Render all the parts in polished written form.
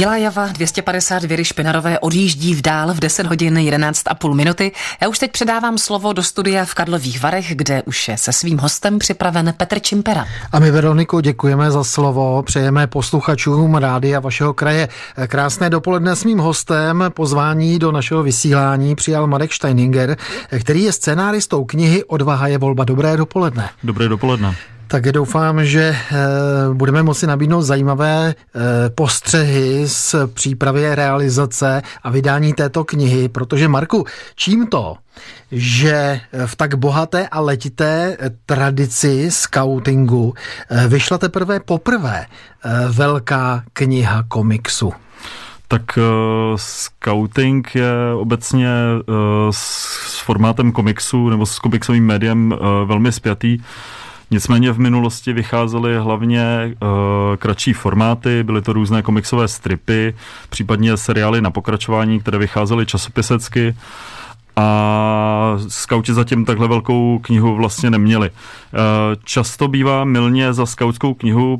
Bílá java 250 Věry Špinarové odjíždí v dál v 10 hodin 11,5 minuty. Já už teď předávám slovo do studia v Karlových Varech, kde už je se svým hostem připraven Petr Čimpera. A my, Veroniko, děkujeme za slovo, přejeme posluchačům rádia vašeho kraje krásné dopoledne. S mým hostem pozvání do našeho vysílání přijal Marek Steininger, který je scenáristou knihy Odvaha je volba. Dobré dopoledne. Dobré dopoledne. Tak doufám, že budeme moci nabídnout zajímavé postřehy z přípravy, realizace a vydání této knihy, protože, Marku, čím to, že v tak bohaté a letité tradici skautingu vyšla teprve poprvé velká kniha komiksu? Tak skauting je obecně s formátem komiksu nebo s komiksovým médiem velmi spjatý. Nicméně v minulosti vycházely hlavně kratší formáty, byly to různé komiksové stripy, případně seriály na pokračování, které vycházely časopisecky, a skauti zatím takhle velkou knihu vlastně neměli. Často bývají za skautskou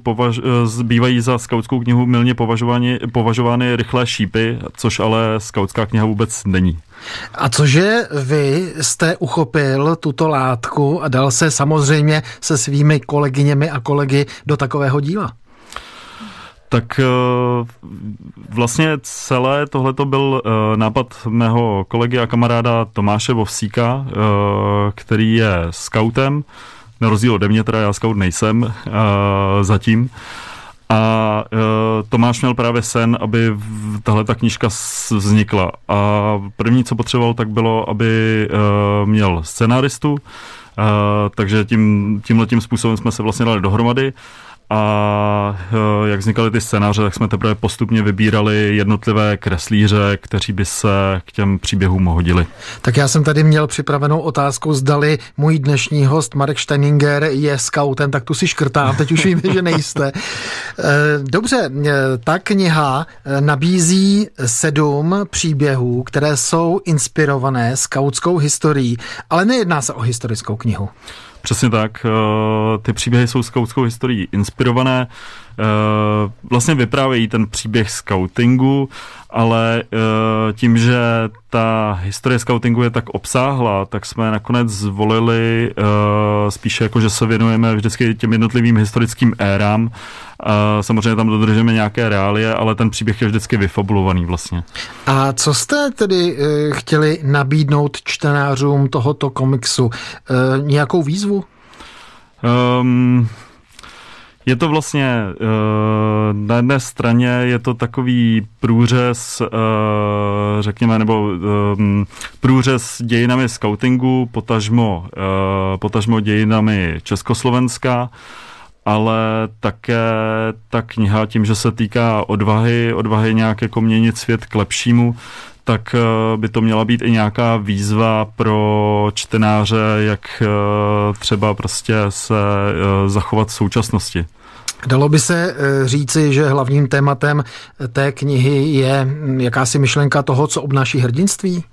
knihu mylně považovány rychlé šípy, což ale skautská kniha vůbec není. A cože vy jste uchopil tuto látku a dal se samozřejmě se svými kolegyněmi a kolegy do takového díla? Tak vlastně celé tohleto byl nápad mého kolegy a kamaráda Tomáše Vovsíka, který je skautem, na rozdíl ode mě, teda já skaut nejsem zatím. A Tomáš měl právě sen, aby tahleta knížka vznikla. A první, co potřeboval, tak bylo, aby měl scenáristu, takže tímhletím způsobem jsme se vlastně dali dohromady. A jak vznikaly ty scénáře, tak jsme teprve postupně vybírali jednotlivé kreslíře, kteří by se k těm příběhům hodili. Tak já jsem tady měl připravenou otázku, zdali můj dnešní host Marek Steininger je skautem, tak tu si škrtám, teď už víme, že nejste. Dobře, ta kniha nabízí 7 příběhů, které jsou inspirované skautskou historií, ale nejedná se o historickou knihu. Přesně tak. Ty příběhy jsou skautskou historií inspirované. Vlastně vyprávějí ten příběh skautingu, ale tím, že ta historie skautingu je tak obsáhlá, tak jsme nakonec zvolili spíše jako, že se věnujeme vždycky těm jednotlivým historickým érám. Samozřejmě tam dodržujeme nějaké reálie, ale ten příběh je vždycky vyfabulovaný vlastně. A co jste tedy chtěli nabídnout čtenářům tohoto komiksu? Nějakou výzvu? Je to vlastně, na jedné straně je to takový průřez, řekněme, nebo průřez dějinami skautingu, potažmo dějinami Československa, ale také ta kniha tím, že se týká odvahy nějak jako měnit svět k lepšímu, tak by to měla být i nějaká výzva pro čtenáře, jak třeba prostě se zachovat v současnosti. Dalo by se říci, že hlavním tématem té knihy je jakási myšlenka toho, co obnáší hrdinství?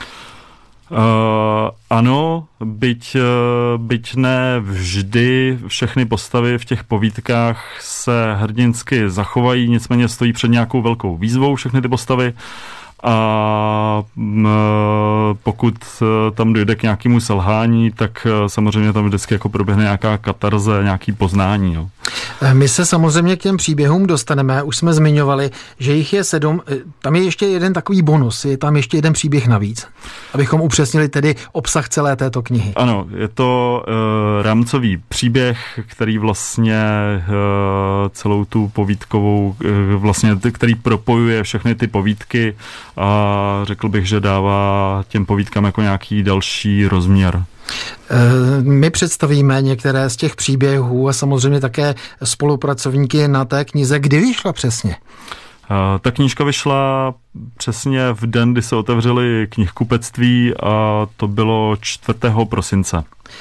Ano, byť ne vždy všechny postavy v těch povídkách se hrdinsky zachovají, nicméně stojí před nějakou velkou výzvou všechny ty postavy. A pokud tam dojde k nějakému selhání, tak samozřejmě tam vždycky jako proběhne nějaká katarze, nějaký poznání. Jo. My se samozřejmě k těm příběhům dostaneme. Už jsme zmiňovali, že jich je 7. Tam je ještě jeden takový bonus, je tam ještě jeden příběh navíc, abychom upřesnili tedy obsah celé této knihy. Ano, je to rámcový příběh, který vlastně celou tu povídkovou, vlastně který propojuje všechny ty povídky a řekl bych, že dává těm povídkám jako nějaký další rozměr. My představíme některé z těch příběhů a samozřejmě také spolupracovníky na té knize. Kdy vyšla přesně? Ta knížka vyšla přesně v den, kdy se otevřely knihkupectví, a to bylo 4. prosince.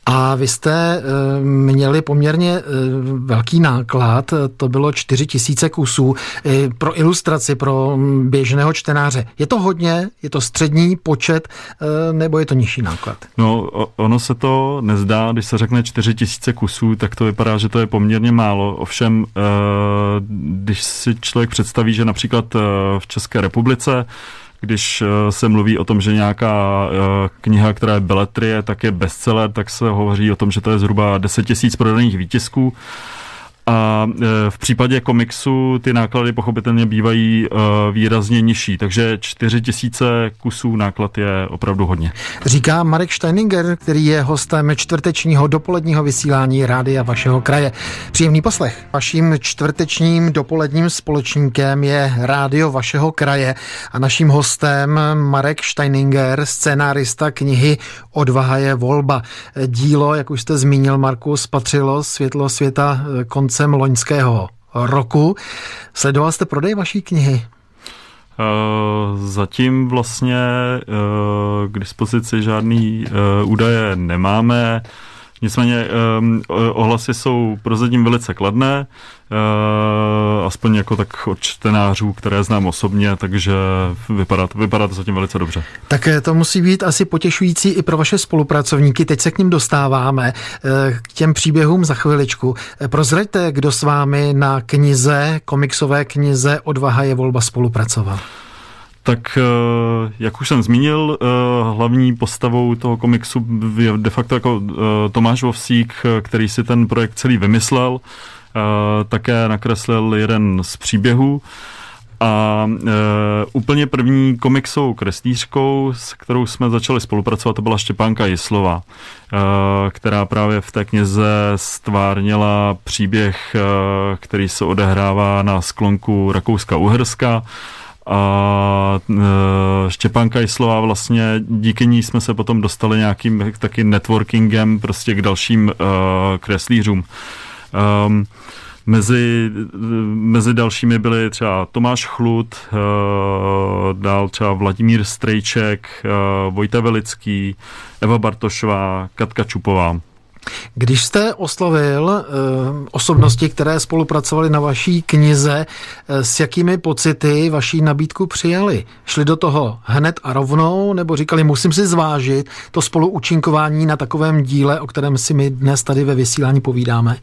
A vy jste měli poměrně velký náklad, to bylo 4000 kusů. Pro ilustraci, pro běžného čtenáře. Je to hodně? Je to střední počet? Nebo je to nižší náklad? No, ono se to nezdá, když se řekne 4000 kusů, tak to vypadá, že to je poměrně málo. Ovšem, když si člověk představí, že například v České republice, když se mluví o tom, že nějaká kniha, která je beletrie, tak je bestseller, tak se hovoří o tom, že to je zhruba 10 000 prodaných výtisků. A v případě komiksu ty náklady pochopitelně bývají výrazně nižší, takže 4000 kusů náklad je opravdu hodně. Říká Marek Steininger, který je hostem čtvrtečního dopoledního vysílání Rádia vašeho kraje. Příjemný poslech. Vaším čtvrtečním dopoledním společníkem je Rádio vašeho kraje a naším hostem Marek Steininger, scénárista knihy Odvaha je volba. Dílo, jak už jste zmínil, Marku, spatřilo světlo světa koncem loňského roku. Sledoval jste prodej vaší knihy? Zatím vlastně k dispozici žádný údaje nemáme. Nicméně ohlasy jsou prozatím velice kladné, aspoň jako tak od čtenářů, které znám osobně, takže vypadá to zatím velice dobře. Tak to musí být asi potěšující i pro vaše spolupracovníky. Teď se k nim dostáváme, k těm příběhům za chviličku. Prozraďte, kdo s vámi na knize, komiksové knize Odvaha je volba spolupracoval. Tak, jak už jsem zmínil, hlavní postavou toho komiksu je de facto jako Tomáš Vovsík, který si ten projekt celý vymyslel, také nakreslil jeden z příběhů a úplně první komiksovou kreslířkou, s kterou jsme začali spolupracovat, to byla Štěpánka Jislová, která právě v té knize stvárnila příběh, který se odehrává na sklonku Rakouska-Uherska. A Štěpánka Jislová vlastně, díky ní jsme se potom dostali nějakým taky networkingem prostě k dalším kreslířům. Mezi dalšími byli třeba Tomáš Chlut, dál třeba Vladimír Strejček, Vojta Velický, Eva Bartošová, Katka Čupová. Když jste oslovil osobnosti, které spolupracovaly na vaší knize, s jakými pocity vaší nabídku přijali? Šli do toho hned a rovnou, nebo říkali, musím si zvážit to spoluúčinkování na takovém díle, o kterém si my dnes tady ve vysílání povídáme?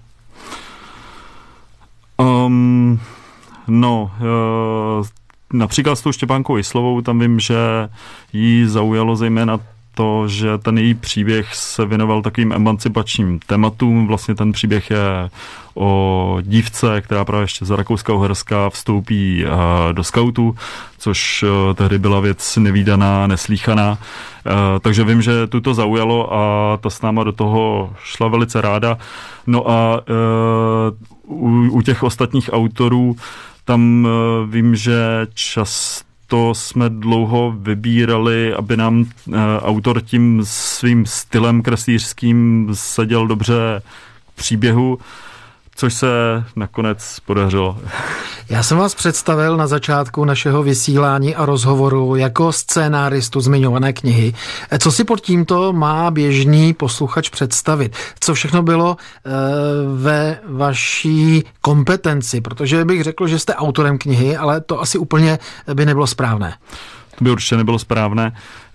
Například s tou Štěpánkou Jislovou, tam vím, že jí zaujalo zejména to, že ten její příběh se věnoval takovým emancipačním tématům. Vlastně ten příběh je o dívce, která právě ještě za Rakouska-Uherska vstoupí do skautu, což tehdy byla věc nevídaná, neslíchaná. Takže vím, že tu to zaujalo a ta s náma do toho šla velice ráda. No a u těch ostatních autorů tam vím, že to jsme dlouho vybírali, aby nám autor tím svým stylem kreslířským seděl dobře k příběhu, což se nakonec podařilo. Já jsem vás představil na začátku našeho vysílání a rozhovoru jako scénáristu zmiňované knihy. Co si pod tímto má běžný posluchač představit? Co všechno bylo ve vaší kompetenci? Protože bych řekl, že jste autorem knihy, ale to asi úplně by nebylo správné. To by určitě nebylo správné.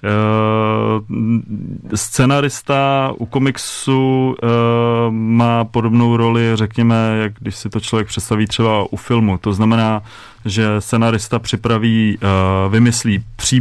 Scenarista u komiksu má podobnou roli, řekněme, jak když si to člověk představí třeba u filmu. To znamená, že scenarista připraví, vymyslí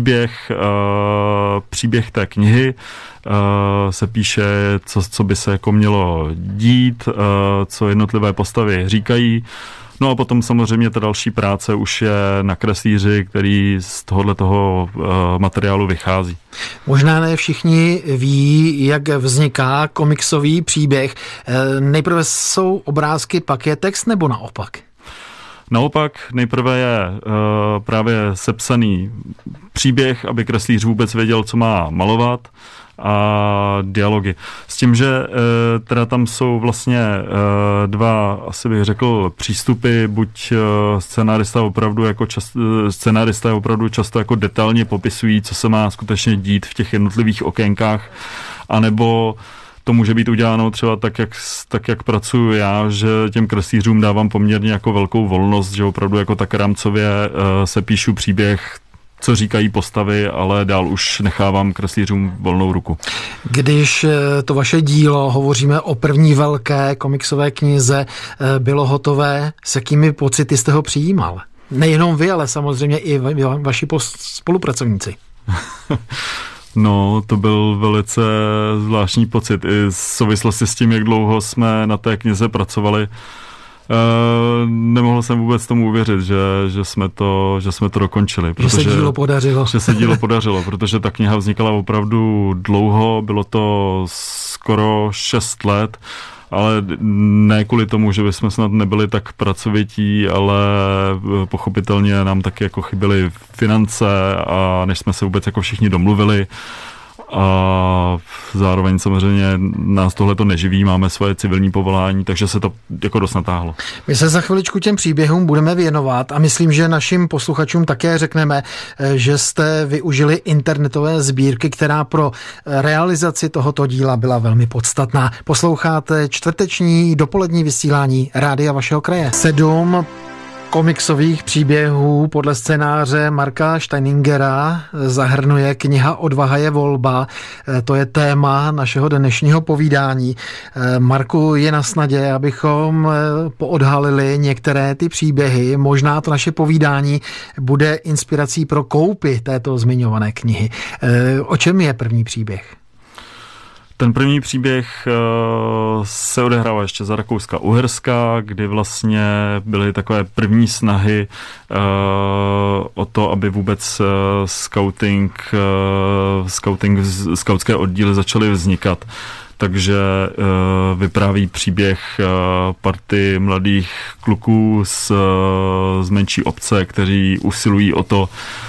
příběh té knihy, se píše, co by se jako mělo dít, co jednotlivé postavy říkají. No a potom samozřejmě ta další práce už je na kreslíři, který z tohoto materiálu vychází. Možná ne všichni ví, jak vzniká komiksový příběh. Nejprve jsou obrázky, pak je text, nebo naopak? Naopak, nejprve je právě sepsaný příběh, aby kreslíř vůbec věděl, co má malovat, a dialogy. S tím, že teda tam jsou vlastně dva, asi bych řekl, přístupy, buď scenárista je opravdu často jako detailně popisují, co se má skutečně dít v těch jednotlivých okénkách, anebo to může být uděláno třeba tak, jak pracuji já, že těm kreslířům dávám poměrně jako velkou volnost, že opravdu jako tak rámcově se píšu příběh, co říkají postavy, ale dál už nechávám kreslířům volnou ruku. Když to vaše dílo, hovoříme o první velké komiksové knize, bylo hotové, s jakými pocity jste ho přijímal? Nejenom vy, ale samozřejmě i vaši spolupracovníci. No, to byl velice zvláštní pocit. I v souvislosti s tím, jak dlouho jsme na té knize pracovali, nemohl jsem vůbec tomu uvěřit, že jsme to dokončili. Že se dílo podařilo. Že se dílo podařilo, protože ta kniha vznikala opravdu dlouho, bylo to skoro 6 let, ale ne kvůli tomu, že bychom snad nebyli tak pracovití, ale pochopitelně nám taky jako chyběly finance a než jsme se vůbec jako všichni domluvili, a zároveň samozřejmě nás tohle to neživí, máme svoje civilní povolání, takže se to jako dost natáhlo. My se za chviličku těm příběhům budeme věnovat a myslím, že našim posluchačům také řekneme, že jste využili internetové sbírky, která pro realizaci tohoto díla byla velmi podstatná. Posloucháte čtvrteční dopolední vysílání Rádia vašeho kraje. 7 komiksových příběhů podle scénáře Marka Steiningera zahrnuje kniha Odvaha je volba. To je téma našeho dnešního povídání. Marku, je na snadě, abychom poodhalili některé ty příběhy. Možná to naše povídání bude inspirací pro koupi této zmiňované knihy. O čem je první příběh? Ten první příběh se odehrává ještě za Rakouska-Uherska, kdy vlastně byly takové první snahy o to, aby vůbec skautské oddíly začaly vznikat. Takže vypráví příběh party mladých kluků z menší obce, kteří usilují o to,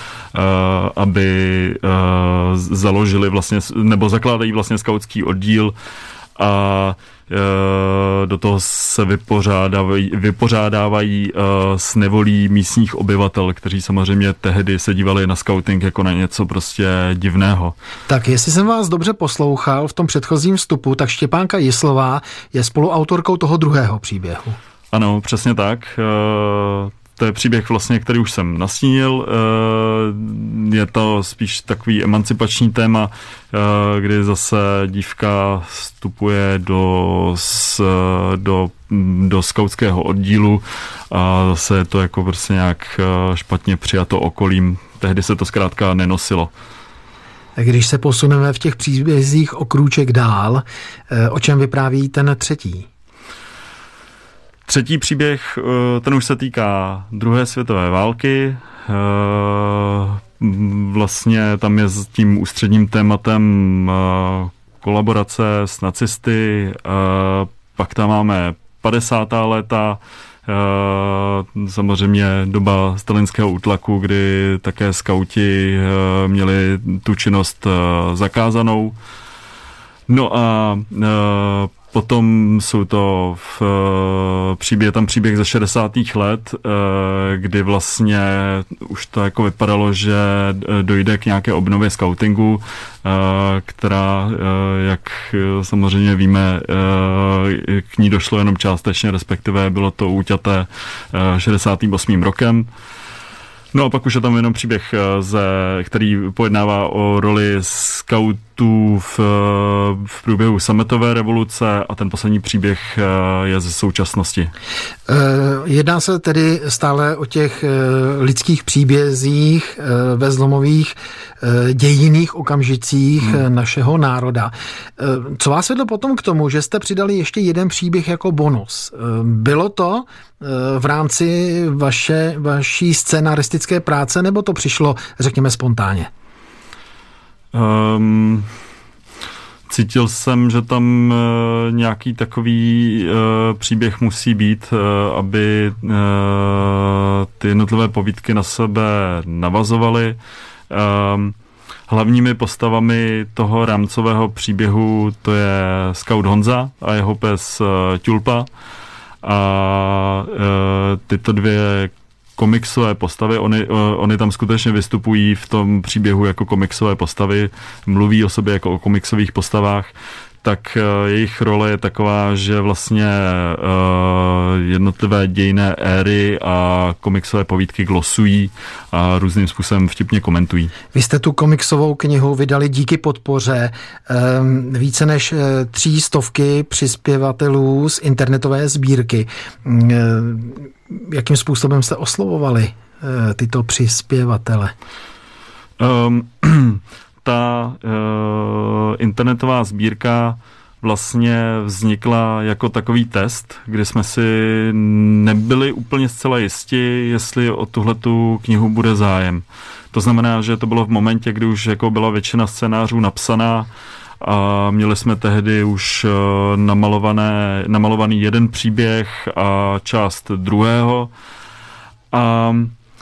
aby založili vlastně, nebo zakládají vlastně skautský oddíl a do toho se vypořádávají s nevolí místních obyvatel, kteří samozřejmě tehdy se dívali na skauting jako na něco prostě divného. Tak jestli jsem vás dobře poslouchal v tom předchozím vstupu, tak Štěpánka Jislová je spoluautorkou toho druhého příběhu. Ano, přesně tak. To je příběh vlastně, který už jsem nastínil. Je to spíš takový emancipační téma, kdy zase dívka vstupuje do skautského oddílu a zase je to jako prostě nějak špatně přijato okolím. Tehdy se to zkrátka nenosilo. Když se posuneme v těch příbězích o krůček dál, o čem vypráví ten třetí? Třetí příběh, ten už se týká druhé světové války. Vlastně tam je s tím ústředním tématem kolaborace s nacisty. Pak tam máme 50. léta, samozřejmě doba stalinského útlaku, kdy také skauti měli tu činnost zakázanou. No a potom jsou to příběh ze 60. let, kdy vlastně už to jako vypadalo, že dojde k nějaké obnově skautingu, která, jak samozřejmě víme, k ní došlo jenom částečně, respektive bylo to úťaté 68. rokem. No a pak už je tam jenom příběh, který pojednává o roli skautů v průběhu sametové revoluce a ten poslední příběh je ze současnosti. Jedná se tedy stále o těch lidských příbězích ve zlomových dějinných okamžicích našeho národa. Co vás vedlo potom k tomu, že jste přidali ještě jeden příběh jako bonus? Bylo to v rámci vaší scénaristické práce, nebo to přišlo, řekněme, spontánně? Cítil jsem, že tam nějaký takový příběh musí být, aby ty jednotlivé povídky na sebe navazovaly. Hlavními postavami toho rámcového příběhu to je skaut Honza a jeho pes Tulpa. A tyto dvě komiksové postavy, oni tam skutečně vystupují v tom příběhu jako komiksové postavy, mluví o sobě jako o komiksových postavách, tak jejich role je taková, že vlastně jednotlivé dějinné éry a komiksové povídky glosují a různým způsobem vtipně komentují. Vy jste tu komiksovou knihu vydali díky podpoře více než 300 přispěvatelů z internetové sbírky. Jakým způsobem jste oslovovali tyto přispěvatele? Ta internetová sbírka vlastně vznikla jako takový test, kdy jsme si nebyli úplně zcela jisti, jestli o tuhletu knihu bude zájem. To znamená, že to bylo v momentě, kdy už jako byla většina scénářů napsaná a měli jsme tehdy už namalovaný jeden příběh a část druhého. A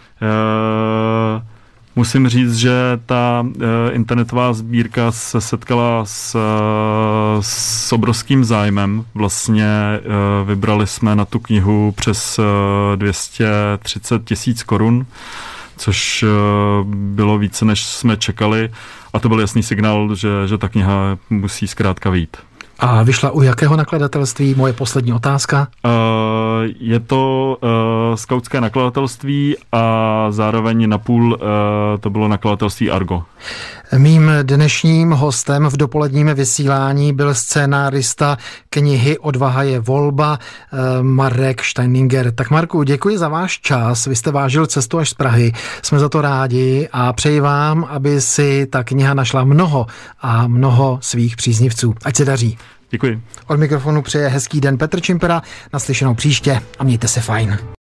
musím říct, že ta internetová sbírka se setkala s obrovským zájmem. Vlastně vybrali jsme na tu knihu přes 230 000 korun, což bylo více, než jsme čekali. A to byl jasný signál, že ta kniha musí zkrátka vyjít. A vyšla u jakého nakladatelství? Moje poslední otázka. Je to skautské nakladatelství a zároveň napůl to bylo nakladatelství Argo. Mým dnešním hostem v dopoledním vysílání byl scénárista knihy Odvaha je volba Marek Steininger. Tak Marku, děkuji za váš čas. Vy jste vážil cestu až z Prahy. Jsme za to rádi a přeji vám, aby si ta kniha našla mnoho svých příznivců. Ať se daří. Děkuji. Od mikrofonu přeje hezký den Petr Čimpera. Naslyšenou příště a mějte se fajn.